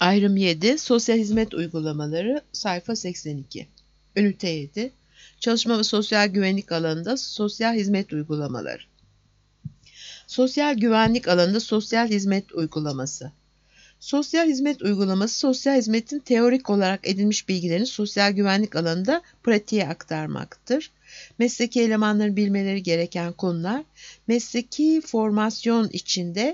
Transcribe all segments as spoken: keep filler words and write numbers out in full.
Ayrım yedi. Sosyal hizmet uygulamaları. Sayfa seksen iki. Ünite yedi. Çalışma ve sosyal güvenlik alanında sosyal hizmet uygulamaları. Sosyal güvenlik alanında sosyal hizmet uygulaması. Sosyal hizmet uygulaması, sosyal hizmetin teorik olarak edinmiş bilgilerini sosyal güvenlik alanında pratiğe aktarmaktır. Mesleki elemanların bilmeleri gereken konular, mesleki formasyon içinde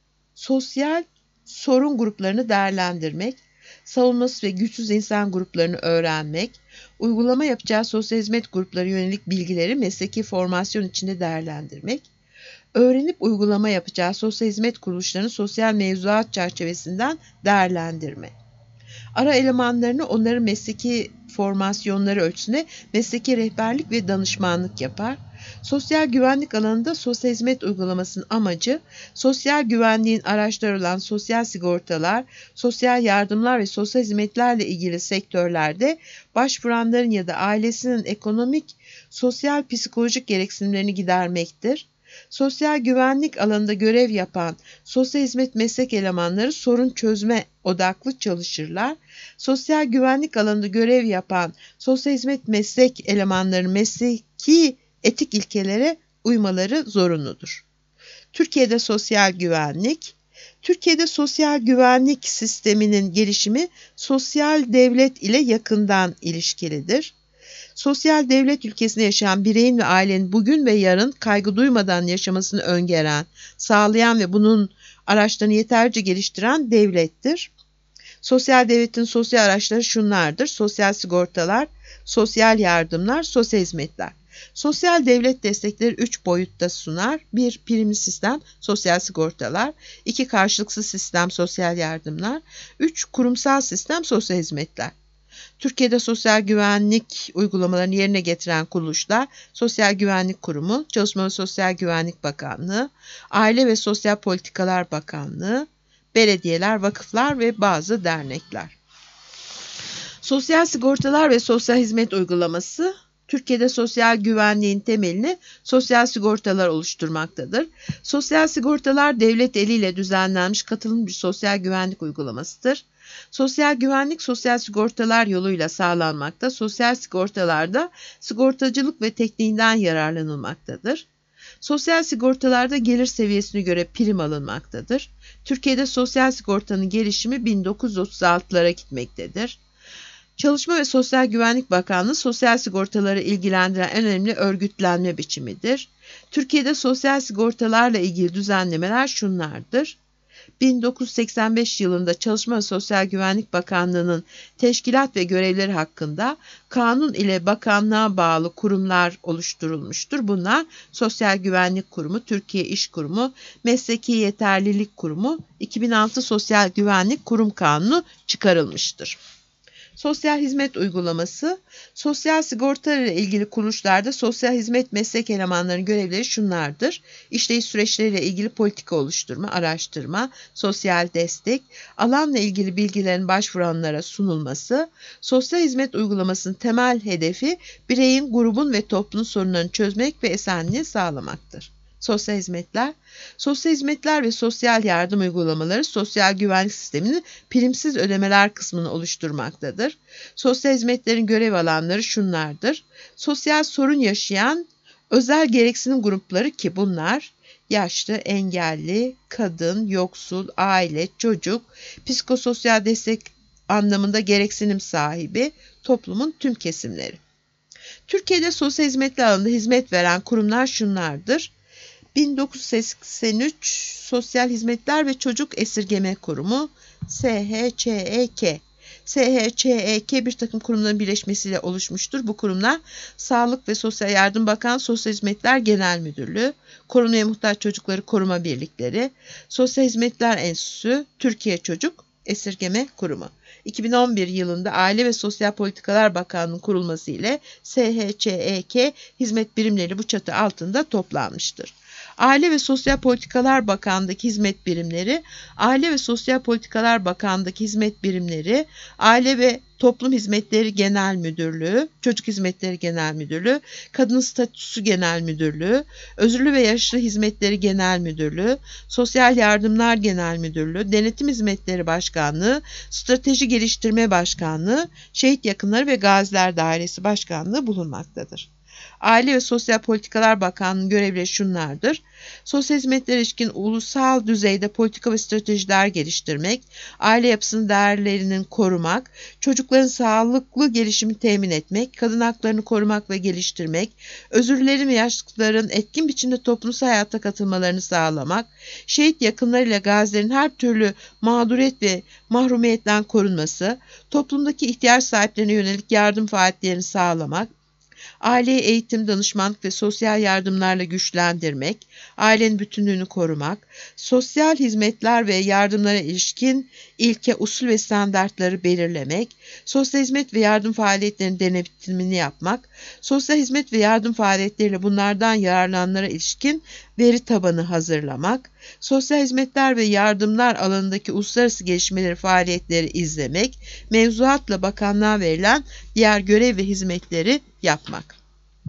sosyal sorun gruplarını değerlendirmek, savunmasız ve güçsüz insan gruplarını öğrenmek, uygulama yapacağı sosyal hizmet grupları yönelik bilgileri mesleki formasyon içinde değerlendirmek, öğrenip uygulama yapacağı sosyal hizmet kuruluşlarının sosyal mevzuat çerçevesinden değerlendirme. Ara elemanlarını onların mesleki formasyonları ölçüsüne mesleki rehberlik ve danışmanlık yapar. Sosyal güvenlik alanında sosyal hizmet uygulamasının amacı, sosyal güvenliğin araçları olan sosyal sigortalar, sosyal yardımlar ve sosyal hizmetlerle ilgili sektörlerde başvuranların ya da ailesinin ekonomik, sosyal, psikolojik gereksinimlerini gidermektir. Sosyal güvenlik alanında görev yapan sosyal hizmet meslek elemanları sorun çözme odaklı çalışırlar. Sosyal güvenlik alanında görev yapan sosyal hizmet meslek elemanlarının mesleki etik ilkelere uymaları zorunludur. Türkiye'de sosyal güvenlik. Türkiye'de sosyal güvenlik sisteminin gelişimi sosyal devlet ile yakından ilişkilidir. Sosyal devlet ülkesinde yaşayan bireyin ve ailenin bugün ve yarın kaygı duymadan yaşamasını öngören, sağlayan ve bunun araçlarını yeterlice geliştiren devlettir. Sosyal devletin sosyal araçları şunlardır: sosyal sigortalar, sosyal yardımlar, sosyal hizmetler. Sosyal devlet destekleri üç boyutta sunar. bir Primli sistem, sosyal sigortalar. iki Karşılıksız sistem, sosyal yardımlar. üç Kurumsal sistem, sosyal hizmetler. Türkiye'de sosyal güvenlik uygulamalarını yerine getiren kuruluşlar: Sosyal Güvenlik Kurumu, Çalışma ve Sosyal Güvenlik Bakanlığı, Aile ve Sosyal Politikalar Bakanlığı, belediyeler, vakıflar ve bazı dernekler. Sosyal sigortalar ve sosyal hizmet uygulaması, Türkiye'de sosyal güvenliğin temelini sosyal sigortalar oluşturmaktadır. Sosyal sigortalar devlet eliyle düzenlenmiş katılımcı sosyal güvenlik uygulamasıdır. Sosyal güvenlik sosyal sigortalar yoluyla sağlanmakta. Sosyal sigortalarda sigortacılık ve tekniğinden yararlanılmaktadır. Sosyal sigortalarda gelir seviyesine göre prim alınmaktadır. Türkiye'de sosyal sigortanın gelişimi bin dokuz yüz otuz altılara gitmektedir. Çalışma ve Sosyal Güvenlik Bakanlığı sosyal sigortaları ilgilendiren en önemli örgütlenme biçimidir. Türkiye'de sosyal sigortalarla ilgili düzenlemeler şunlardır: bin dokuz yüz seksen beş yılında Çalışma ve Sosyal Güvenlik Bakanlığı'nın teşkilat ve görevleri hakkında kanun ile bakanlığa bağlı kurumlar oluşturulmuştur. Bunlar Sosyal Güvenlik Kurumu, Türkiye İş Kurumu, Mesleki Yeterlilik Kurumu. iki bin altı Sosyal Güvenlik Kurum Kanunu çıkarılmıştır. Sosyal hizmet uygulaması, sosyal sigortalar ile ilgili kuruluşlarda sosyal hizmet meslek elemanlarının görevleri şunlardır: İşleyiş süreçleriyle ilgili politika oluşturma, araştırma, sosyal destek, alanla ilgili bilgilerin başvuranlara sunulması. Sosyal hizmet uygulamasının temel hedefi bireyin, grubun ve toplumun sorunlarını çözmek ve esenliği sağlamaktır. Sosyal hizmetler, sosyal hizmetler ve sosyal yardım uygulamaları sosyal güvenlik sisteminin primsiz ödemeler kısmını oluşturmaktadır. Sosyal hizmetlerin görev alanları şunlardır: Sosyal sorun yaşayan özel gereksinim grupları, ki bunlar yaşlı, engelli, kadın, yoksul, aile, çocuk, psikososyal destek anlamında gereksinim sahibi toplumun tüm kesimleri. Türkiye'de sosyal hizmetler alanında hizmet veren kurumlar şunlardır: bin dokuz yüz seksen üç Sosyal Hizmetler ve Çocuk Esirgeme Kurumu, S H Ç E K. S H Ç E K bir takım kurumların birleşmesiyle oluşmuştur. Bu kurumlar Sağlık ve Sosyal Yardım Bakanlığı Sosyal Hizmetler Genel Müdürlüğü, Korunmaya Muhtaç Çocukları Koruma Birlikleri, Sosyal Hizmetler Enstitüsü, Türkiye Çocuk Esirgeme Kurumu. iki bin on bir yılında Aile ve Sosyal Politikalar Bakanlığı'nın kurulması ile S H Ç E K hizmet birimleri bu çatı altında toplanmıştır. Aile ve Sosyal Politikalar Bakanlığı'ndaki hizmet birimleri, Aile ve Sosyal Politikalar Bakanlığı'ndaki hizmet birimleri, Aile ve Toplum Hizmetleri Genel Müdürlüğü, Çocuk Hizmetleri Genel Müdürlüğü, Kadın Statüsü Genel Müdürlüğü, Özürlü ve Yaşlı Hizmetleri Genel Müdürlüğü, Sosyal Yardımlar Genel Müdürlüğü, Denetim Hizmetleri Başkanlığı, Strateji Geliştirme Başkanlığı, Şehit Yakınları ve Gaziler Dairesi Başkanlığı bulunmaktadır. Aile ve Sosyal Politikalar Bakanlığı'nın görevleri şunlardır: sosyal hizmetlere ilişkin ulusal düzeyde politika ve stratejiler geliştirmek, aile yapısının değerlerinin korumak, çocukların sağlıklı gelişimi temin etmek, kadın haklarını korumak ve geliştirmek, özürlülerin ve yaşlıların etkin biçimde toplumsal hayata katılmalarını sağlamak, şehit yakınlarıyla gazilerin her türlü mağduriyet ve mahrumiyetten korunması, toplumdaki ihtiyaç sahiplerine yönelik yardım faaliyetlerini sağlamak, aileyi eğitim, danışmanlık ve sosyal yardımlarla güçlendirmek, ailenin bütünlüğünü korumak, sosyal hizmetler ve yardımlara ilişkin ilke, usul ve standartları belirlemek, sosyal hizmet ve yardım faaliyetlerinin denetimini yapmak, sosyal hizmet ve yardım faaliyetleriyle bunlardan yararlananlara ilişkin veri tabanı hazırlamak, sosyal hizmetler ve yardımlar alanındaki uluslararası gelişmeleri, faaliyetleri izlemek, mevzuatla bakanlığa verilen diğer görev ve hizmetleri yapmak.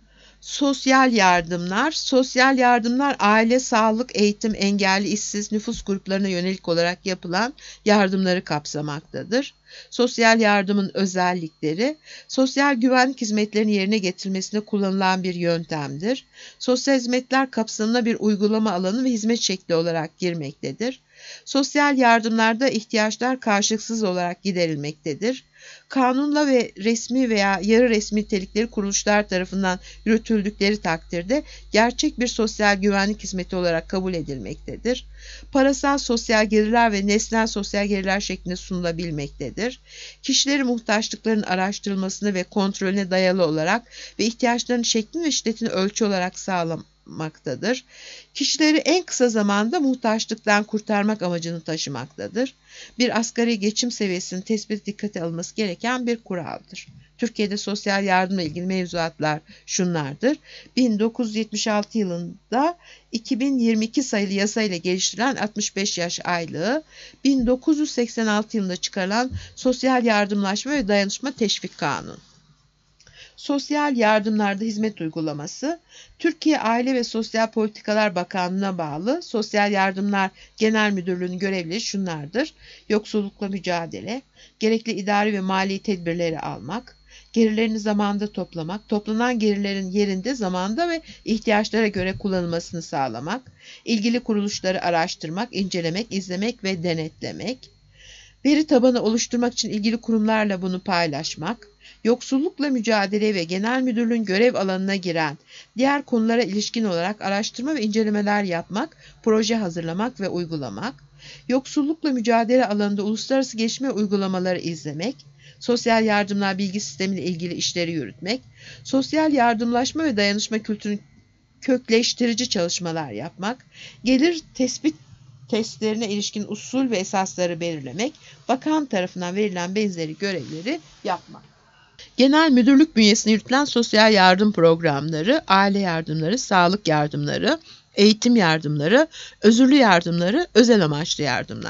Sosyal yardımlar. Sosyal yardımlar aile, sağlık, eğitim, engelli, işsiz, nüfus gruplarına yönelik olarak yapılan yardımları kapsamaktadır. Sosyal yardımın özellikleri: sosyal güvenlik hizmetlerinin yerine getirilmesinde kullanılan bir yöntemdir. Sosyal hizmetler kapsamına bir uygulama alanı ve hizmet şekli olarak girmektedir. Sosyal yardımlarda ihtiyaçlar karşılıksız olarak giderilmektedir. Kanunla ve resmi veya yarı resmi nitelikleri kuruluşlar tarafından yürütüldükleri takdirde gerçek bir sosyal güvenlik hizmeti olarak kabul edilmektedir. Parasal sosyal gelirler ve nesnel sosyal gelirler şeklinde sunulabilmektedir. Kişilerin muhtaçlıklarının araştırılmasına ve kontrolüne dayalı olarak ve ihtiyaçlarının şeklini ve şiddetini ölçü olarak sağlamaktadır. Kişileri en kısa zamanda muhtaçlıktan kurtarmak amacını taşımaktadır. Bir asgari geçim seviyesinin tespiti dikkate alınması gereken bir kuraldır. Türkiye'de sosyal yardımla ilgili mevzuatlar şunlardır: bin dokuz yüz yetmiş altı yılında iki bin yirmi iki sayılı yasayla geliştirilen altmış beş yaş aylığı, bin dokuz yüz seksen altı yılında çıkarılan Sosyal Yardımlaşma ve Dayanışma Teşvik Kanunu. Sosyal yardımlarda hizmet uygulaması. Türkiye Aile ve Sosyal Politikalar Bakanlığı'na bağlı Sosyal Yardımlar Genel Müdürlüğü'nün görevleri şunlardır: yoksullukla mücadele, gerekli idari ve mali tedbirleri almak, gelirlerini zamanında toplamak, toplanan gelirlerin yerinde, zamanda ve ihtiyaçlara göre kullanılmasını sağlamak, ilgili kuruluşları araştırmak, incelemek, izlemek ve denetlemek, veri tabanı oluşturmak için ilgili kurumlarla bunu paylaşmak, yoksullukla mücadele ve genel müdürlüğün görev alanına giren diğer konulara ilişkin olarak araştırma ve incelemeler yapmak, proje hazırlamak ve uygulamak, yoksullukla mücadele alanında uluslararası gelişme uygulamaları izlemek, sosyal yardımlar bilgi sistemiyle ilgili işleri yürütmek, sosyal yardımlaşma ve dayanışma kültürünü kökleştirici çalışmalar yapmak, gelir tespit testlerine ilişkin usul ve esasları belirlemek, bakan tarafından verilen benzeri görevleri yapmak. Genel müdürlük bünyesinde yürütülen sosyal yardım programları, aile yardımları, sağlık yardımları, eğitim yardımları, özürlü yardımları, özel amaçlı yardımlar.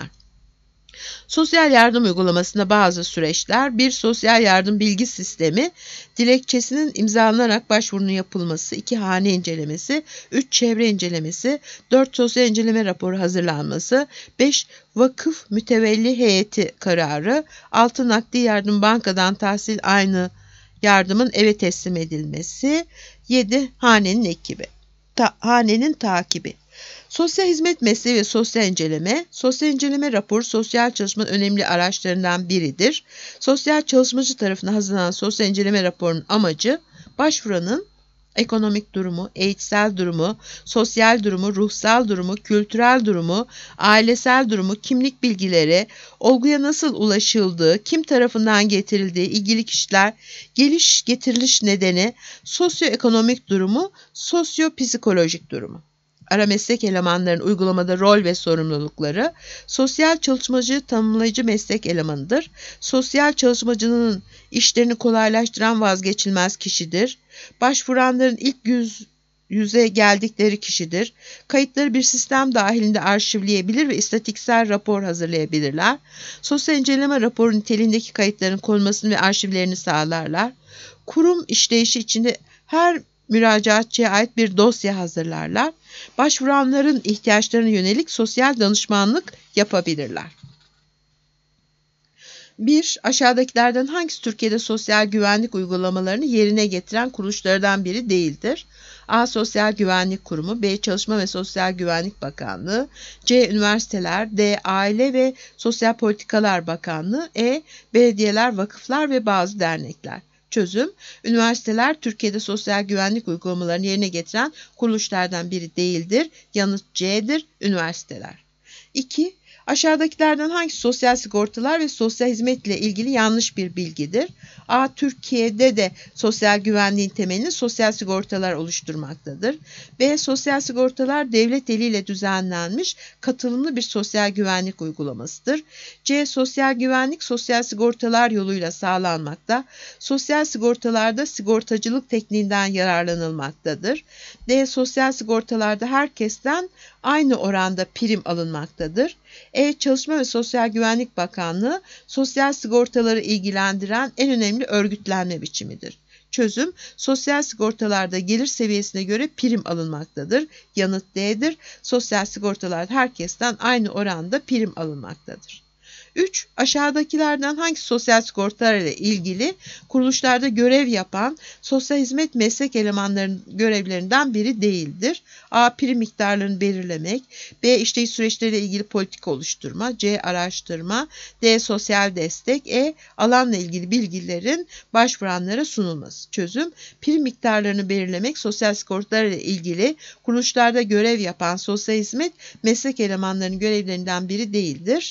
Sosyal yardım uygulamasında bazı süreçler: bir Sosyal yardım bilgi sistemi, dilekçesinin imzalanarak başvurunun yapılması, iki Hane incelemesi, üç Çevre incelemesi, dört Sosyal inceleme raporu hazırlanması, beş Vakıf mütevelli heyeti kararı, altı Nakdi yardım bankadan tahsil aynı yardımın eve teslim edilmesi, yedi Hanenin ekibi. Ta, hanenin takibi. Sosyal hizmet mesleği ve sosyal inceleme. Sosyal inceleme raporu sosyal çalışmanın önemli araçlarından biridir. Sosyal çalışmacı tarafından hazırlanan sosyal inceleme raporunun amacı, başvuranın ekonomik durumu, eğitsel durumu, sosyal durumu, ruhsal durumu, kültürel durumu, ailesel durumu, kimlik bilgileri, olguya nasıl ulaşıldığı, kim tarafından getirildiği, ilgili kişiler, geliş getiriliş nedeni, sosyoekonomik durumu, sosyopsikolojik durumu. Ara meslek elemanlarının uygulamada rol ve sorumlulukları. Sosyal çalışmacı tanımlayıcı meslek elemanıdır. Sosyal çalışmacının işlerini kolaylaştıran vazgeçilmez kişidir. Başvuranların ilk yüz yüze geldikleri kişidir. Kayıtları bir sistem dahilinde arşivleyebilir ve istatistiksel rapor hazırlayabilirler. Sosyal inceleme raporu niteliğindeki kayıtların korunmasını ve arşivlerini sağlarlar. Kurum işleyişi içinde her müracaatçıya ait bir dosya hazırlarlar. Başvuranların ihtiyaçlarına yönelik sosyal danışmanlık yapabilirler. bir. Aşağıdakilerden hangisi Türkiye'de sosyal güvenlik uygulamalarını yerine getiren kuruluşlardan biri değildir? A. Sosyal Güvenlik Kurumu, B. Çalışma ve Sosyal Güvenlik Bakanlığı, C. Üniversiteler, D. Aile ve Sosyal Politikalar Bakanlığı, E. Belediyeler, vakıflar ve bazı dernekler. Çözüm: Üniversiteler Türkiye'de sosyal güvenlik uygulamalarını yerine getiren kuruluşlardan biri değildir. Yanıt C'dir. Üniversiteler. iki. Aşağıdakilerden hangisi sosyal sigortalar ve sosyal hizmetle ilgili yanlış bir bilgidir? A. Türkiye'de de sosyal güvenliğin temelini sosyal sigortalar oluşturmaktadır. B. Sosyal sigortalar devlet eliyle düzenlenmiş katılımlı bir sosyal güvenlik uygulamasıdır. C. Sosyal güvenlik sosyal sigortalar yoluyla sağlanmakta. Sosyal sigortalarda sigortacılık tekniğinden yararlanılmaktadır. D. Sosyal sigortalarda herkesten aynı oranda prim alınmaktadır. E. Çalışma ve Sosyal Güvenlik Bakanlığı sosyal sigortaları ilgilendiren en önemli örgütlenme biçimidir. Çözüm: Sosyal sigortalarda gelir seviyesine göre prim alınmaktadır. Yanıt D'dir. Sosyal sigortalarda herkesten aynı oranda prim alınmaktadır. üç. Aşağıdakilerden hangisi sosyal sigortalar ile ilgili kuruluşlarda görev yapan sosyal hizmet meslek elemanlarının görevlerinden biri değildir? A. Prim miktarlarını belirlemek, B. İşleyiş süreçleriyle ilgili politika oluşturma, C. Araştırma, D. Sosyal destek, E. Alanla ilgili bilgilerin başvuranlara sunulması. Çözüm: Prim miktarlarını belirlemek sosyal sigortalar ile ilgili kuruluşlarda görev yapan sosyal hizmet meslek elemanlarının görevlerinden biri değildir.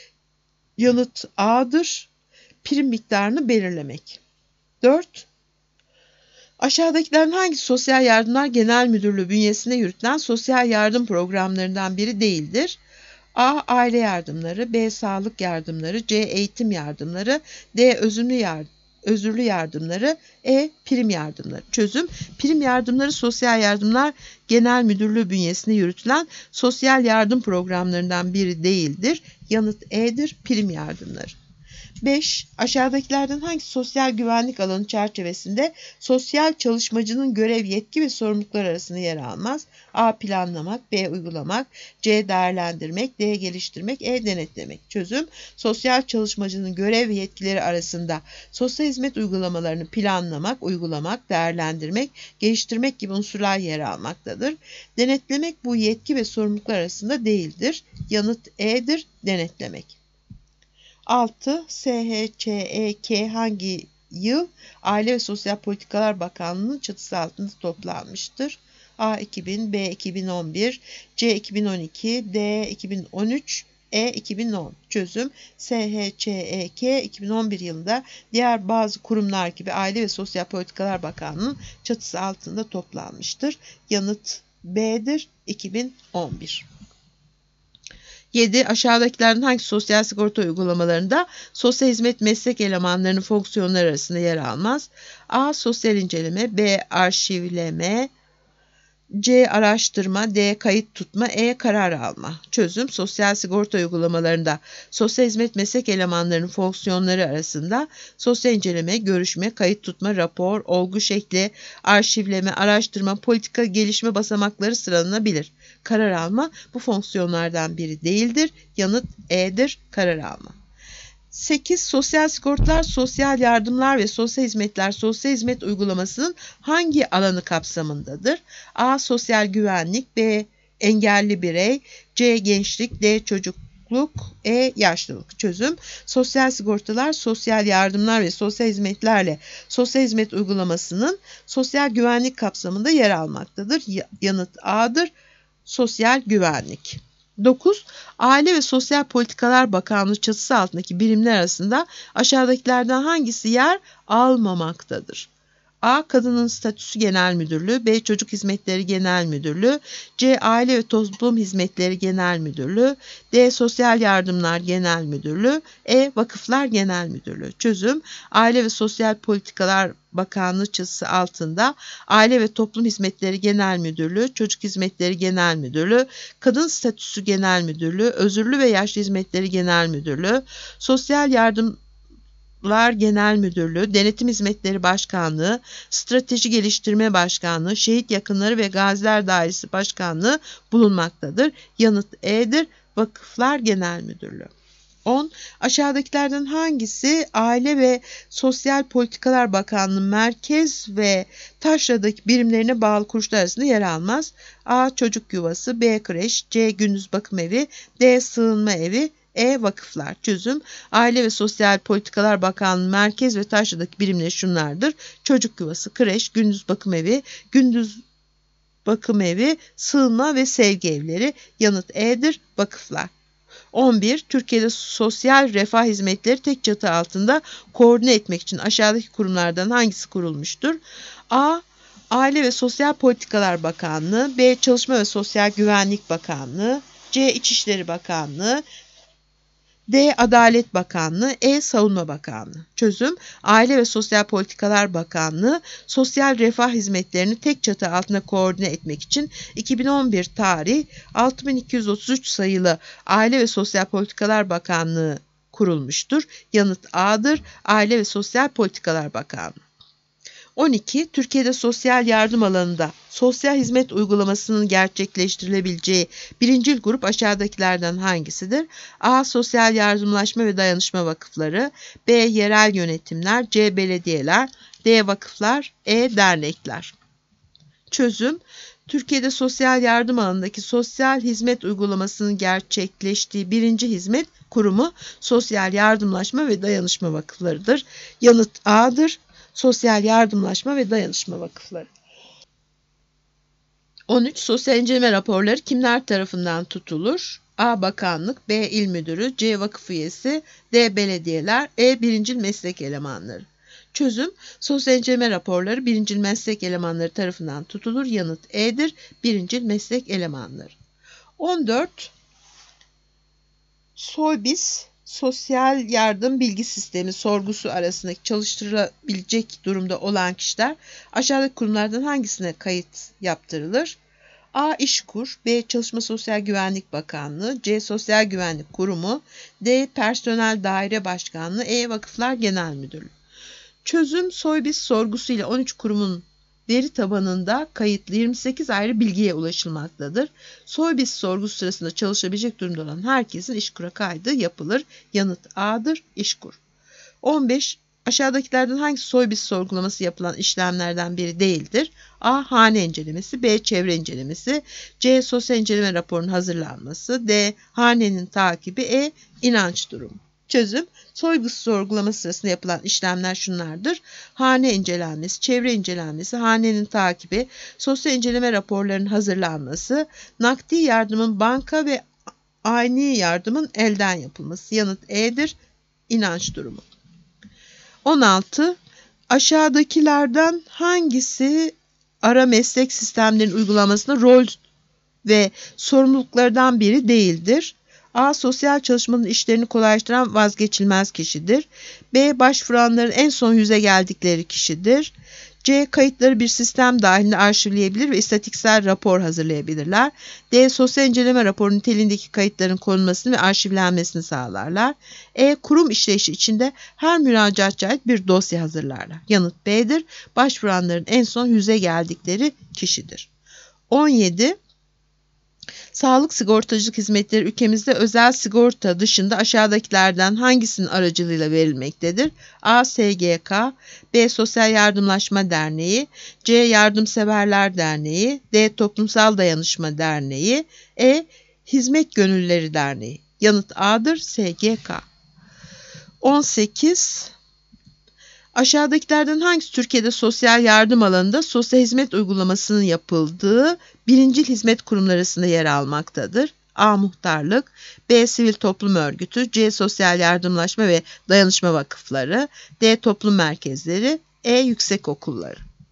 Yanıt A'dır. Prim miktarını belirlemek. dört. Aşağıdakilerin hangisi Sosyal Yardımlar Genel Müdürlüğü bünyesinde yürütülen sosyal yardım programlarından biri değildir? A. Aile yardımları, B. Sağlık yardımları, C. Eğitim yardımları, D. Özürlü yardım. Özürlü yardımları, E. Prim yardımları. Çözüm: Prim yardımları Sosyal Yardımlar Genel Müdürlüğü bünyesinde yürütülen sosyal yardım programlarından biri değildir. Yanıt E'dir. Prim yardımları. beş. Aşağıdakilerden hangisi sosyal güvenlik alanı çerçevesinde sosyal çalışmacının görev, yetki ve sorumluluklar arasında yer almaz? A. Planlamak, B. Uygulamak, C. Değerlendirmek, D. Geliştirmek, E. Denetlemek. Çözüm: Sosyal çalışmacının görev ve yetkileri arasında sosyal hizmet uygulamalarını planlamak, uygulamak, değerlendirmek, geliştirmek gibi unsurlar yer almaktadır. Denetlemek bu yetki ve sorumluluklar arasında değildir. Yanıt E'dir. Denetlemek. altı. S H Ç E K hangi yıl Aile ve Sosyal Politikalar Bakanlığı'nın çatısı altında toplanmıştır? A. iki bin, B. iki bin on bir, C. iki bin on iki, D. iki bin on üç, E. iki bin on. Çözüm: S H Ç E K iki bin on bir yılında diğer bazı kurumlar gibi Aile ve Sosyal Politikalar Bakanlığı'nın çatısı altında toplanmıştır. Yanıt B'dir. iki bin on bir. yedi. Aşağıdakilerden hangi sosyal sigorta uygulamalarında sosyal hizmet meslek elemanlarının fonksiyonları arasında yer almaz? A. Sosyal inceleme, B. Arşivleme, C. Araştırma, D. Kayıt tutma, E. Karar alma. Çözüm: Sosyal sigorta uygulamalarında sosyal hizmet meslek elemanlarının fonksiyonları arasında sosyal inceleme, görüşme, kayıt tutma, rapor, olgu şekli, arşivleme, araştırma, politika gelişme basamakları sıralanabilir. Karar alma bu fonksiyonlardan biri değildir. Yanıt E'dir. Karar alma. sekiz. Sosyal sigortalar, sosyal yardımlar ve sosyal hizmetler sosyal hizmet uygulamasının hangi alanı kapsamındadır? A. Sosyal güvenlik, B. Engelli birey, C. Gençlik, D. Çocukluk, E. Yaşlılık. Çözüm: Sosyal sigortalar, sosyal yardımlar ve sosyal hizmetlerle sosyal hizmet uygulamasının sosyal güvenlik kapsamında yer almaktadır. Yanıt A'dır. Sosyal güvenlik. dokuz. Aile ve Sosyal Politikalar Bakanlığı çatısı altındaki birimler arasında aşağıdakilerden hangisi yer almamaktadır? A. Kadının Statüsü Genel Müdürlüğü, B. Çocuk Hizmetleri Genel Müdürlüğü, C. Aile ve Toplum Hizmetleri Genel Müdürlüğü, D. Sosyal Yardımlar Genel Müdürlüğü, E. Vakıflar Genel Müdürlüğü. Çözüm: Aile ve Sosyal Politikalar Bakanlığı çatısı altında Aile ve Toplum Hizmetleri Genel Müdürlüğü, Çocuk Hizmetleri Genel Müdürlüğü, Kadın Statüsü Genel Müdürlüğü, Özürlü ve Yaşlı Hizmetleri Genel Müdürlüğü, Sosyal Yardımlar Genel Müdürlüğü, Denetim Hizmetleri Başkanlığı, Strateji Geliştirme Başkanlığı, Şehit Yakınları ve Gaziler Dairesi Başkanlığı bulunmaktadır. Yanıt E'dir. Vakıflar Genel Müdürlüğü. on. Aşağıdakilerden hangisi Aile ve Sosyal Politikalar Bakanlığı merkez ve taşradaki birimlerine bağlı kuruluşlar arasında yer almaz? A. Çocuk yuvası, B. Kreş, C. Gündüz bakım evi, D. Sığınma evi, E. Vakıflar. Çözüm: Aile ve Sosyal Politikalar Bakanlığı merkez ve taşradaki birimleri şunlardır: çocuk yuvası, kreş, gündüz bakım evi, gündüz bakım evi, sığınma ve sevgi evleri. Yanıt E'dir. Vakıflar. on bir. Türkiye'de sosyal refah hizmetleri tek çatı altında koordine etmek için aşağıdaki kurumlardan hangisi kurulmuştur? A. Aile ve Sosyal Politikalar Bakanlığı, B. Çalışma ve Sosyal Güvenlik Bakanlığı, C. İçişleri Bakanlığı, D. Adalet Bakanlığı, E. Savunma Bakanlığı. Çözüm: Aile ve Sosyal Politikalar Bakanlığı, sosyal refah hizmetlerini tek çatı altında koordine etmek için iki bin on bir tarih altı bin iki yüz otuz üç sayılı Aile ve Sosyal Politikalar Bakanlığı kurulmuştur. Yanıt A'dır. Aile ve Sosyal Politikalar Bakanlığı. on iki. Türkiye'de sosyal yardım alanında sosyal hizmet uygulamasının gerçekleştirilebileceği birincil grup aşağıdakilerden hangisidir? A. Sosyal yardımlaşma ve dayanışma vakıfları, B. Yerel yönetimler, C. Belediyeler, D. Vakıflar, E. Dernekler. Çözüm: Türkiye'de sosyal yardım alanındaki sosyal hizmet uygulamasının gerçekleştiği birinci hizmet kurumu sosyal yardımlaşma ve dayanışma vakıflarıdır. Yanıt A'dır. Sosyal yardımlaşma ve dayanışma vakıfları. on üç. Sosyal inceleme raporları kimler tarafından tutulur? A. Bakanlık, B. İl Müdürü, C. Vakıf üyesi, D. Belediyeler, E. Birincil meslek elemanları. Çözüm: Sosyal inceleme raporları birincil meslek elemanları tarafından tutulur. Yanıt E'dir. Birincil meslek elemanları. on dört. Soybis Sosyal Yardım Bilgi Sistemi sorgusu arasındaki çalıştırılabilecek durumda olan kişiler aşağıdaki kurumlardan hangisine kayıt yaptırılır? A. İşkur, B. Çalışma Sosyal Güvenlik Bakanlığı, C. Sosyal Güvenlik Kurumu, D. Personel Daire Başkanlığı, E. Vakıflar Genel Müdürlüğü. Çözüm: Soybis sorgusu ile on üç kurumun veri tabanında kayıtlı yirmi sekiz ayrı bilgiye ulaşılmaktadır. Soybis sorgusu sırasında çalışabilecek durumda olan herkesin İşkur'a kaydı yapılır. Yanıt A'dır. İşkur. on beş. Aşağıdakilerden hangisi Soybis sorgulaması yapılan işlemlerden biri değildir? A. Hane incelemesi, B. Çevre incelemesi, C. Sosyal inceleme raporunun hazırlanması, D. Hanenin takibi, E. İnanç durumu. Çözüm: Soybis sorgulaması sırasında yapılan işlemler şunlardır: hane incelenmesi, çevre incelenmesi, hanenin takibi, sosyal inceleme raporlarının hazırlanması, nakdi yardımın banka ve ayni yardımın elden yapılması. Yanıt E'dir. İnanç durumu. on altı. Aşağıdakilerden hangisi ara meslek sistemlerinin uygulamasında rol ve sorumluluklardan biri değildir? A. Sosyal çalışmanın işlerini kolaylaştıran vazgeçilmez kişidir. B. Başvuranların en son yüze geldikleri kişidir. C. Kayıtları bir sistem dahilinde arşivleyebilir ve istatistiksel rapor hazırlayabilirler. D. Sosyal inceleme raporu niteliğindeki kayıtların korunmasını ve arşivlenmesini sağlarlar. E. Kurum işleyişi içinde her müracaatçıya ait bir dosya hazırlarlar. Yanıt B'dir. Başvuranların en son yüze geldikleri kişidir. on yedi. Sağlık sigortacılık hizmetleri ülkemizde özel sigorta dışında aşağıdakilerden hangisinin aracılığıyla verilmektedir? A. S G K, B. Sosyal Yardımlaşma Derneği, C. Yardımseverler Derneği, D. Toplumsal Dayanışma Derneği, E. Hizmet Gönüllüleri Derneği. Yanıt A'dır. S G K. on sekiz. Aşağıdakilerden hangisi Türkiye'de sosyal yardım alanında sosyal hizmet uygulamasının yapıldığı birincil hizmet kurumları arasında yer almaktadır? A. Muhtarlık, B. Sivil toplum örgütü, C. Sosyal yardımlaşma ve dayanışma vakıfları, D. Toplum merkezleri, E. Yüksekokulları.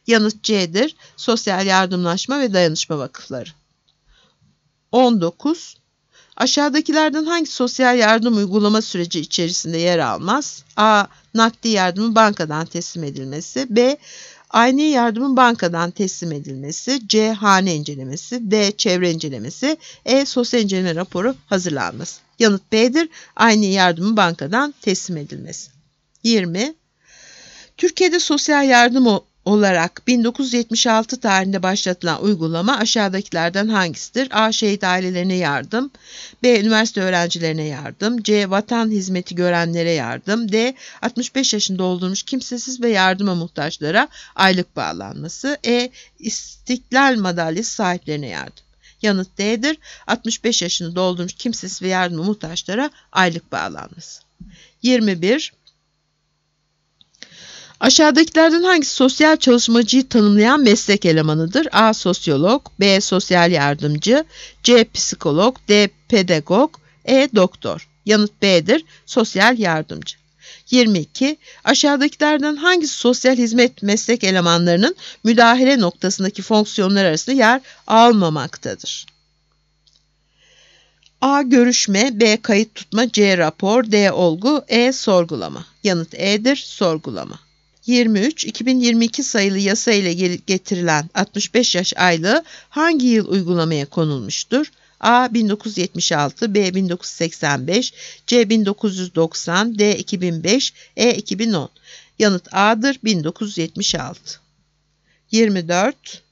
Yanıt C'dir. Sosyal yardımlaşma ve dayanışma vakıfları. on dokuz. Aşağıdakilerden hangi sosyal yardım uygulama süreci içerisinde yer almaz? A. Nakdi yardımın bankadan teslim edilmesi. B. Ayni yardımın bankadan teslim edilmesi. C. Hane incelemesi. D. Çevre incelemesi. E. Sosyal inceleme raporu hazırlanması. Yanıt B'dir. Ayni yardımın bankadan teslim edilmesi. yirmi. Türkiye'de sosyal yardım olarak bin dokuz yüz yetmiş altı tarihinde başlatılan uygulama aşağıdakilerden hangisidir? A. Şehit ailelerine yardım. B. Üniversite öğrencilerine yardım. C. Vatan hizmeti görenlere yardım. D. altmış beş yaşını doldurmuş kimsesiz ve yardıma muhtaçlara aylık bağlanması. E. İstiklal madalyası sahiplerine yardım. Yanıt D'dir. altmış beş yaşını doldurmuş kimsesiz ve yardıma muhtaçlara aylık bağlanması. yirmi bir. Aşağıdakilerden hangisi sosyal çalışmacıyı tanımlayan meslek elemanıdır? A. Sosyolog. B. Sosyal yardımcı. C. Psikolog. D. Pedagog. E. Doktor. Yanıt B'dir. Sosyal yardımcı. yirmi iki. Aşağıdakilerden hangisi sosyal hizmet meslek elemanlarının müdahale noktasındaki fonksiyonlar arasında yer almamaktadır? A. Görüşme. B. Kayıt tutma. C. Rapor. D. Olgu. E. Sorgulama. Yanıt E'dir. Sorgulama. yirmi üç. iki bin yirmi iki sayılı yasa ile getirilen altmış beş yaş aylığı hangi yıl uygulamaya konulmuştur? A. bin dokuz yüz yetmiş altı. B. bin dokuz yüz seksen beş. C. bin dokuz yüz doksan. D. iki bin beş. E. iki bin on. Yanıt A'dır. bin dokuz yüz yetmiş altı. yirmi dört.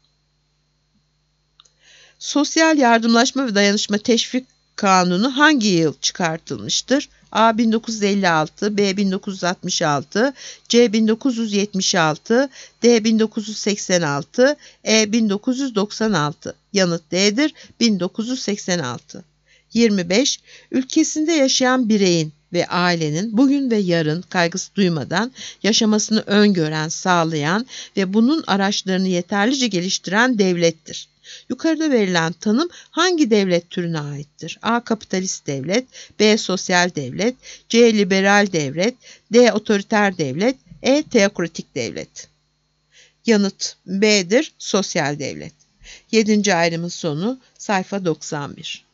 Sosyal yardımlaşma ve dayanışma teşvik kanunu hangi yıl çıkartılmıştır? A. bin dokuz yüz elli altı. B. bin dokuz yüz altmış altı. C. bin dokuz yüz yetmiş altı. D. bin dokuz yüz seksen altı. E. bin dokuz yüz doksan altı. Yanıt D'dir. bin dokuz yüz seksen altı. yirmi beş. Ülkesinde yaşayan bireyin ve ailenin bugün ve yarın kaygısı duymadan yaşamasını öngören, sağlayan ve bunun araçlarını yeterlice geliştiren devlettir. Yukarıda verilen tanım hangi devlet türüne aittir? A. Kapitalist devlet. B. Sosyal devlet. C. Liberal devlet. D. Otoriter devlet. E. Teokratik devlet. Yanıt B'dir. Sosyal devlet. yedinci ayrımın sonu sayfa doksan bir.